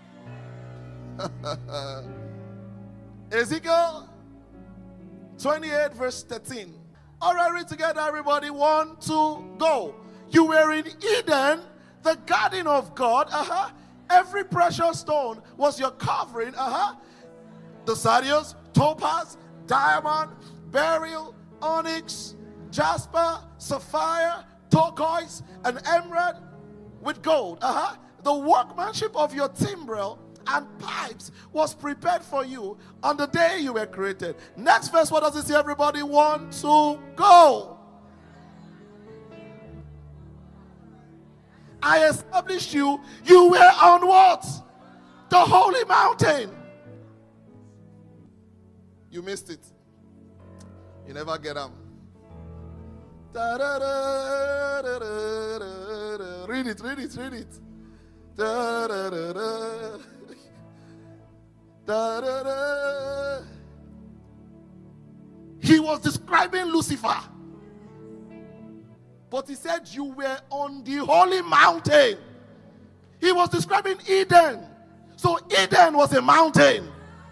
Speaker 2: Ezekiel twenty-eight, verse thirteen. All right, read together, everybody. One, two, go. You were in Eden, the garden of God. Uh-huh. Every precious stone was your covering. Uh-huh. The sardius, topaz, diamond, beryl, onyx, jasper, sapphire, turquoise, and emerald with gold. Uh-huh. The workmanship of your timbrel and pipes was prepared for you on the day you were created. Next verse, what does it say, everybody? One, two, go. I established you. You were on what? The holy mountain. You missed it. You never get them. Read it, read it, read it. Da, da, da, da. Da, da, da. He was describing Lucifer. But he said you were on the holy mountain. He was describing Eden. So Eden was a mountain.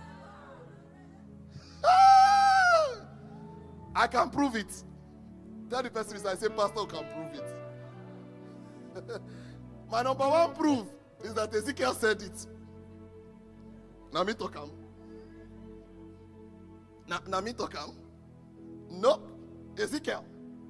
Speaker 2: Ah! I can prove it. Tell the person I say, Pastor can prove it. My number one proof is that Ezekiel said it. Now me talk am. Now, now me talk am. Nope. Ezekiel.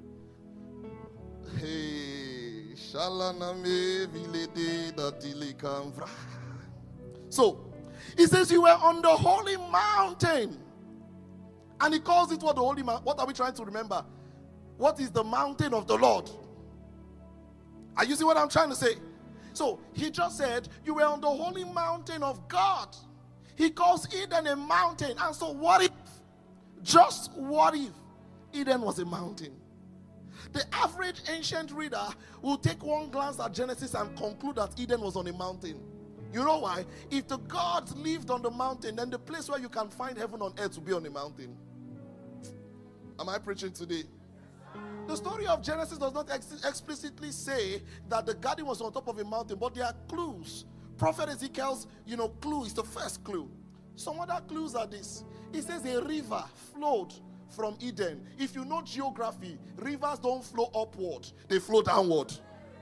Speaker 2: Hey, shalaname vilede datile kamvra. So, he says you were on the holy mountain. And he calls it what the holy mountain. What are we trying to remember? What is the mountain of the Lord? Are you see what I'm trying to say? So, he just said you were on the holy mountain of God. He calls Eden a mountain. And so what if, just what if Eden was a mountain? The average ancient reader will take one glance at Genesis and conclude that Eden was on a mountain. You know why? If the gods lived on the mountain, then the place where you can find heaven on earth will be on a mountain. Am I preaching today? The story of Genesis does not ex- explicitly say that the garden was on top of a mountain, but there are clues. Prophet Ezekiel's, you know, clue is the first clue. Some other clues are this. It says a river flowed from Eden. If you know geography, rivers don't flow upward, they flow downward.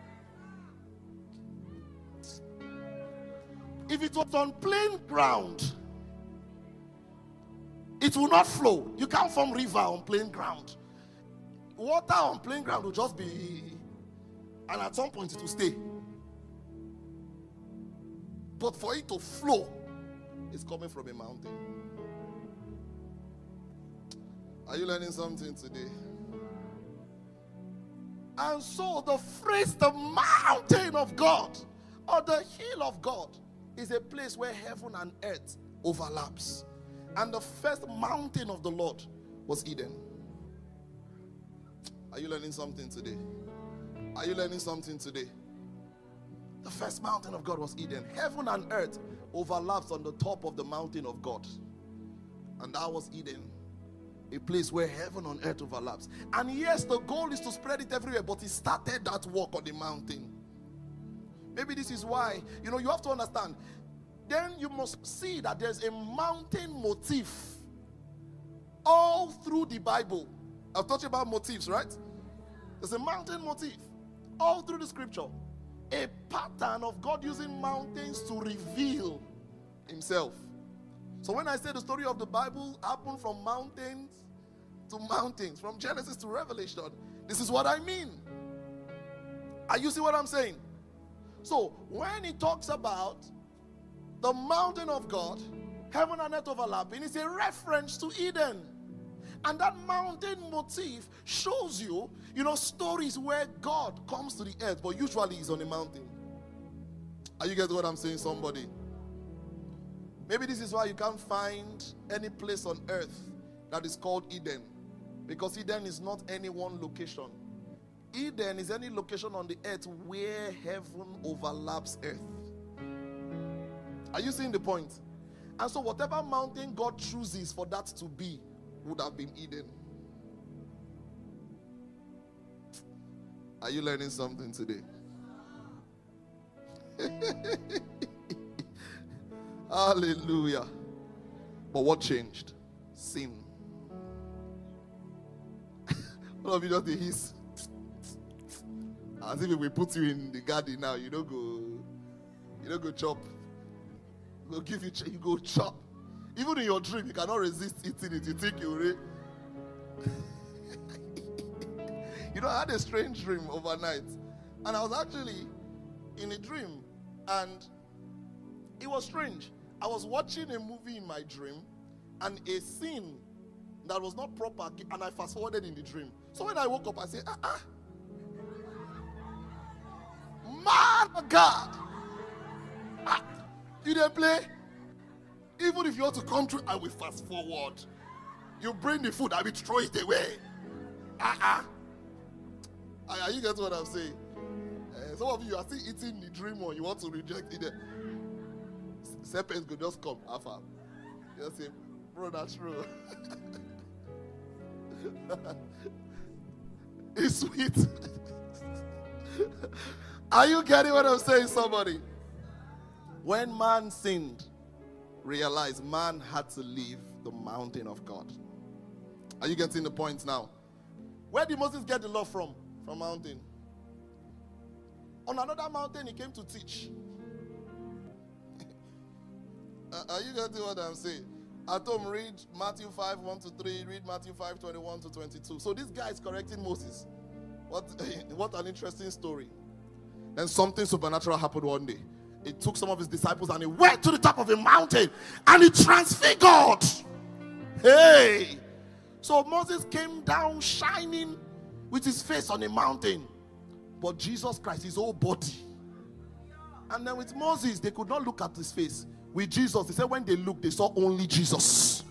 Speaker 2: If it was on plain ground, it will not flow. You can't form river on plain ground. Water on plain ground will just be, and at some point it will stay. But for it to flow, it's coming from a mountain. Are you learning something today? And so the phrase, the mountain of God, or the hill of God, is a place where heaven and earth overlaps. And the first mountain of the Lord was Eden. Are you learning something today? Are you learning something today? The first mountain of God was Eden. Heaven and earth overlaps on the top of the mountain of God. And that was Eden. A place where heaven and earth overlaps. And yes, the goal is to spread it everywhere, but he started that work on the mountain. Maybe this is why, you know, you have to understand. Then you must see that there's a mountain motif all through the Bible. I've talked about motifs, right? There's a mountain motif all through the scripture. A pattern of God using mountains to reveal himself. So when I say the story of the Bible happened from mountains to mountains, from Genesis to Revelation, this is what I mean. Are you see what I'm saying? So when he talks about the mountain of God, heaven and earth overlapping, it's a reference to Eden. And that mountain motif shows you, you know, stories where God comes to the earth, but usually he's on a mountain. Are you getting what I'm saying, somebody? Maybe this is why you can't find any place on earth that is called Eden. Because Eden is not any one location. Eden is any location on the earth where heaven overlaps earth. Are you seeing the point? And so whatever mountain God chooses for that to be would have been Eden. Are you learning something today? Hallelujah. But what changed? Sin. All of you just the hiss. As if we put you in the garden now, you don't go, you don't go chop. We'll give you, you go chop. Even in your dream, you cannot resist eating it. You think you will. You know, I had a strange dream overnight. And I was actually in a dream. And it was strange. I was watching a movie in my dream. And a scene that was not proper. And I fast forwarded in the dream. So when I woke up, I said, ah, ah. Man of God. Ah, you didn't play? Even if you want to come through, I will fast forward. You bring the food, I will throw it away. Uh-uh. Are you getting what I'm saying? Uh, some of you are still eating the dream one. You want to reject it. Serpents could just come. Alpha. Just say, bro, that's true. It's sweet. Are you getting what I'm saying, somebody? When man sinned, realize man had to leave the mountain of God. Are you getting the point now? Where did Moses get the law from? From mountain. On another mountain he came to teach. Are you getting what I'm saying? At home, read Matthew five, one to three, read Matthew five, twenty-one to twenty-two. So this guy is correcting Moses. What, what an interesting story. Then something supernatural happened one day. He took some of his disciples and he went to the top of a mountain and he transfigured. Hey! So Moses came down shining with his face on a mountain. But Jesus Christ, his whole body. And then with Moses, they could not look at his face. With Jesus, they said when they looked, they saw only Jesus.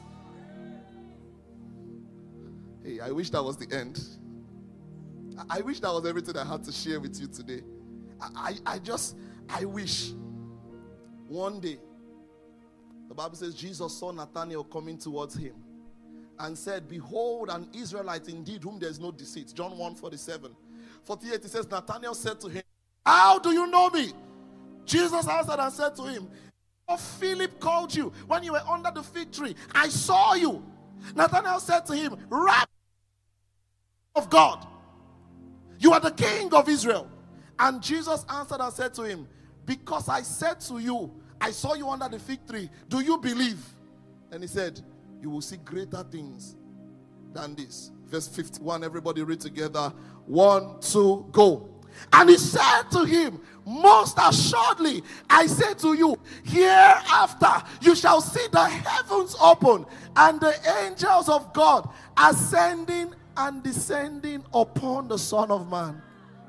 Speaker 2: Hey, I wish that was the end. I, I wish that was everything I had to share with you today. I, I, I just, I wish. One day, the Bible says Jesus saw Nathanael coming towards him and said, behold, an Israelite indeed, whom there is no deceit. John one forty-seven. forty-eight, it says, Nathanael said to him, how do you know me? Jesus answered and said to him, oh, Philip called you when you were under the fig tree. I saw you. Nathanael said to him, Rabbi of God, you are the King of Israel. And Jesus answered and said to him, because I said to you, I saw you under the fig tree, do you believe? And he said, you will see greater things than this. Verse fifty-one, everybody read together. One, two, go. And he said to him, most assuredly, I say to you, hereafter you shall see the heavens open and the angels of God ascending and descending upon the Son of Man.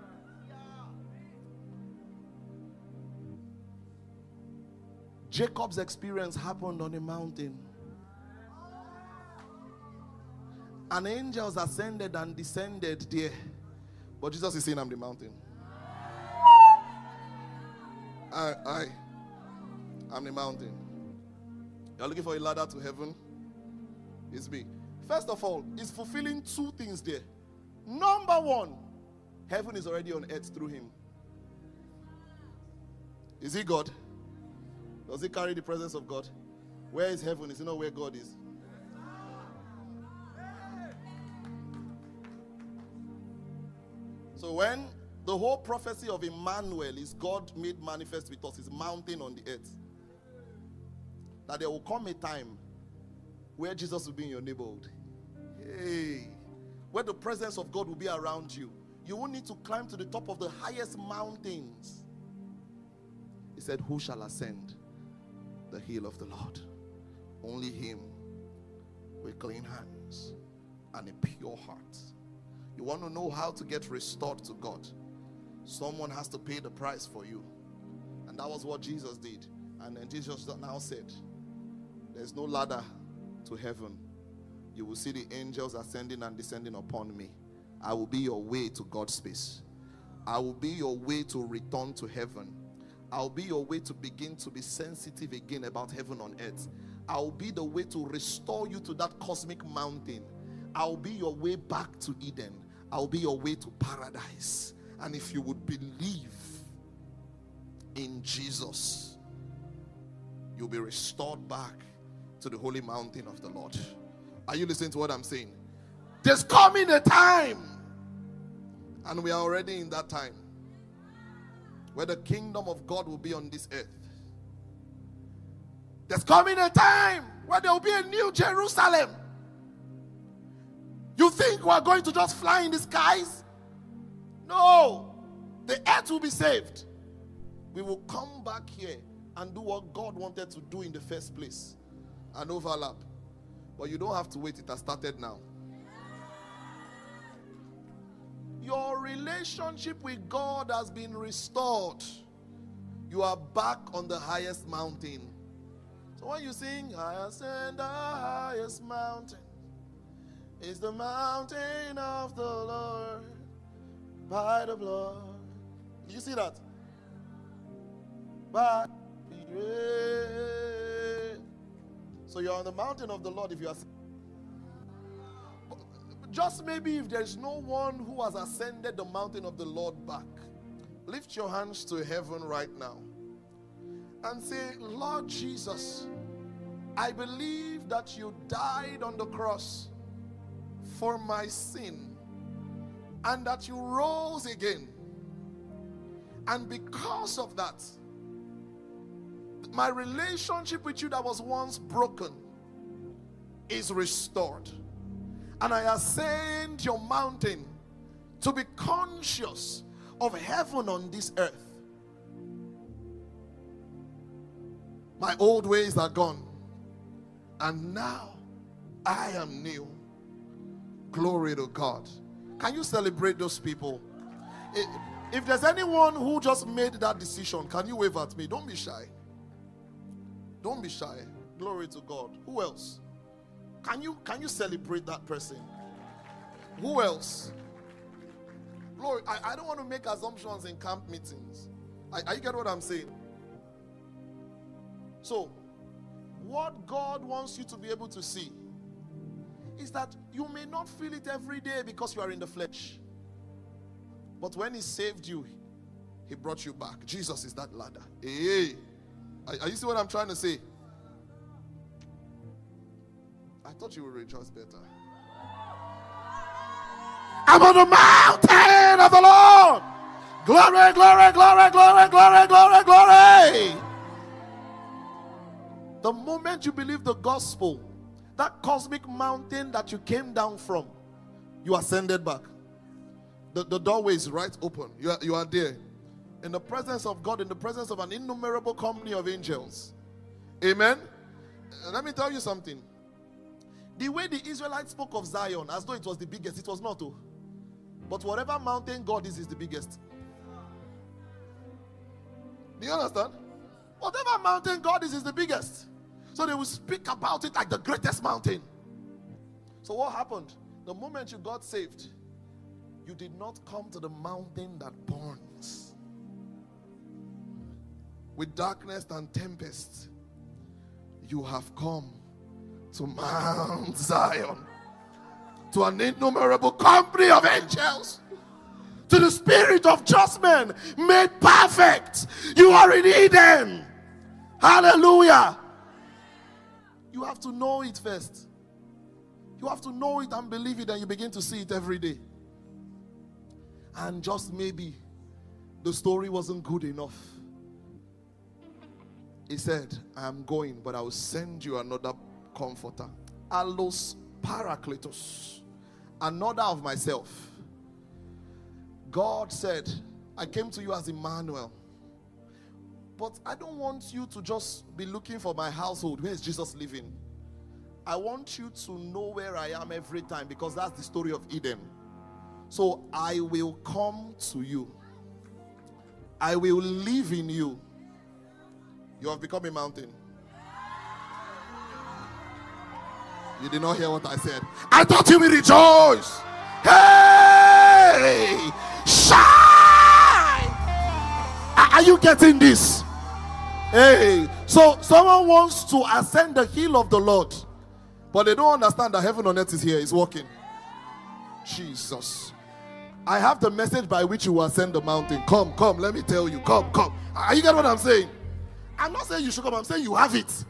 Speaker 2: Jacob's experience happened on a mountain. And angels ascended and descended there. But Jesus is saying, I'm the mountain. I, I, I'm the mountain. You're looking for a ladder to heaven? It's me. First of all, it's fulfilling two things there. Number one, heaven is already on earth through him. Is he God? Does he carry the presence of God? Where is heaven? Is he not where God is? So when the whole prophecy of Emmanuel is God made manifest with us, is mountain on the earth, that there will come a time where Jesus will be in your neighborhood. Hey, where the presence of God will be around you. You won't need to climb to the top of the highest mountains. He said, who shall ascend the hill of the Lord? Only him with clean hands and a pure heart. You want to know how to get restored to God? Someone has to pay the price for you. And that was what Jesus did. And then Jesus now said, there's no ladder to heaven. You will see the angels ascending and descending upon me. I will be your way to God's space. I will be your way to return to heaven. I'll be your way to begin to be sensitive again about heaven on earth. I'll be the way to restore you to that cosmic mountain. I'll be your way back to Eden. I'll be your way to paradise. And if you would believe in Jesus, you'll be restored back to the holy mountain of the Lord. Are you listening to what I'm saying? There's coming a time, and we are already in that time, where the kingdom of God will be on this earth. There's coming a time where there will be a new Jerusalem. You think we're going to just fly in the skies? No. The earth will be saved. We will come back here and do what God wanted to do in the first place and overlap. But you don't have to wait. It has started now. Your relationship with God has been restored. You are back on the highest mountain. So when you sing, I ascend the highest mountain, it's the mountain of the Lord by the blood. Do you see that? By the grace. So you're on the mountain of the Lord if you are. Just maybe if there's no one who has ascended the mountain of the Lord back, lift your hands to heaven right now and say, Lord Jesus, I believe that you died on the cross for my sin and that you rose again. And because of that, my relationship with you that was once broken is restored. And I ascend your mountain to be conscious of heaven on this earth. My old ways are gone, and now I am new. Glory to God. Can you celebrate those people? If there's anyone who just made that decision, can you wave at me? Don't be shy. Don't be shy. Glory to God. Who else? Can you can you celebrate that person? Who else? Glory. I, I don't want to make assumptions in camp meetings. I, I get what I'm saying? So, what God wants you to be able to see is that you may not feel it every day because you are in the flesh. But when he saved you, he brought you back. Jesus is that ladder. Hey, are, are you see what I'm trying to say? I thought you would rejoice better. I'm on the mountain of the Lord. Glory, glory, glory, glory, glory, glory, glory. The moment you believe the gospel, that cosmic mountain that you came down from, you ascended back. The, the doorway is right open. You are, you are there. In the presence of God, in the presence of an innumerable company of angels. Amen? Let me tell you something. The way the Israelites spoke of Zion as though it was the biggest, it was not. Oh. But whatever mountain God is, is the biggest. Do you understand? Whatever mountain God is, is the biggest. So they will speak about it like the greatest mountain. So what happened? The moment you got saved, you did not come to the mountain that burns with darkness and tempest. You have come to Mount Zion, to an innumerable company of angels, to the spirit of just men made perfect. You are in Eden. Hallelujah. You have to know it first. You have to know it and believe it, and you begin to see it every day. And just maybe the story wasn't good enough. He said, I am going, but I will send you another comforter. Allos Parakletos. Another of myself. God said, I came to you as Emmanuel. But I don't want you to just be looking for my household. Where is Jesus living? I want you to know where I am every time, because that's the story of Eden. So I will come to you. I will live in you. You have become a mountain. You did not hear what I said. I thought you would rejoice. Hey! Shine! Are you getting this? Hey! So someone wants to ascend the hill of the Lord, but they don't understand that heaven on earth is here. It's working. Jesus. I have the message by which you will ascend the mountain. Come, come, let me tell you. Come, come. Are you getting what I'm saying? I'm not saying you should come. I'm saying you have it.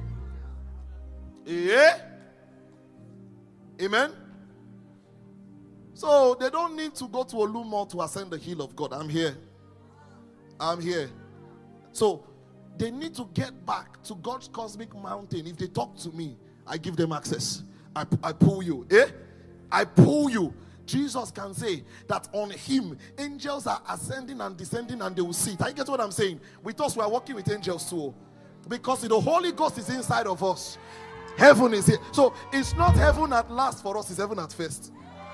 Speaker 2: Yeah? Amen? So they don't need to go to Olumo to ascend the hill of God. I'm here. I'm here. So they need to get back to God's cosmic mountain. If they talk to me, I give them access. I, I pull you. Eh? I pull you. Jesus can say that on him, angels are ascending and descending and they will sit. I get what I'm saying? With us, we are working with angels too. Because the Holy Ghost is inside of us. Heaven is here. So it's not heaven at last for us, it's heaven at first.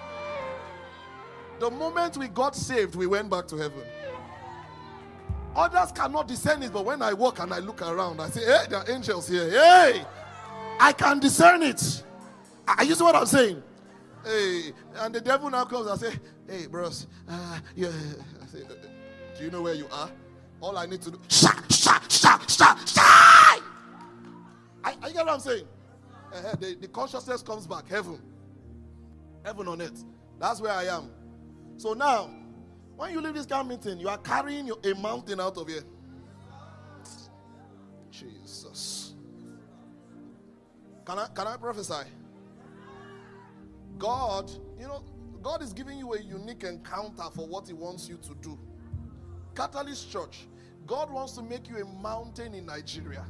Speaker 2: The moment we got saved, we went back to heaven. Others cannot discern it, but when I walk and I look around, I say, hey, there are angels here. Hey, I can discern it. Are you see what I'm saying? Hey, and the devil now comes and say, hey, bros, uh, yeah. I say, do you know where you are? All I need to do, shut, shut, shut, shut, shut. I, I get what I'm saying? Uh, the, the consciousness comes back, heaven. Heaven on earth. That's where I am. So now, when you leave this camp meeting, you are carrying your, a mountain out of here. Jesus. Can I, can I prophesy? God, you know, God is giving you a unique encounter for what he wants you to do. Catalyst Church, God wants to make you a mountain in Nigeria.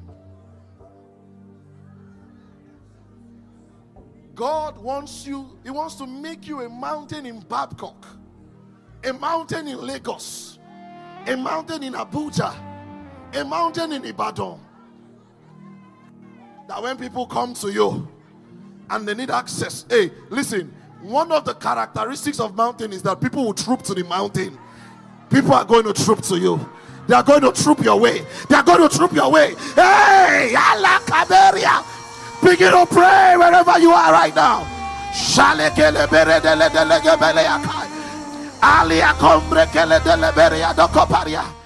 Speaker 2: God wants you, he wants to make you a mountain in Babcock, a mountain in Lagos, a mountain in Abuja, a mountain in Ibadan. That when people come to you and they need access, hey, listen, one of the characteristics of mountain is that people will troop to the mountain. People are going to troop to you. They are going to troop your way. They are going to troop your way. Hey, Allah Kaberia. Begin to pray wherever you are right now. Alia kombre kele dele beria do koparia.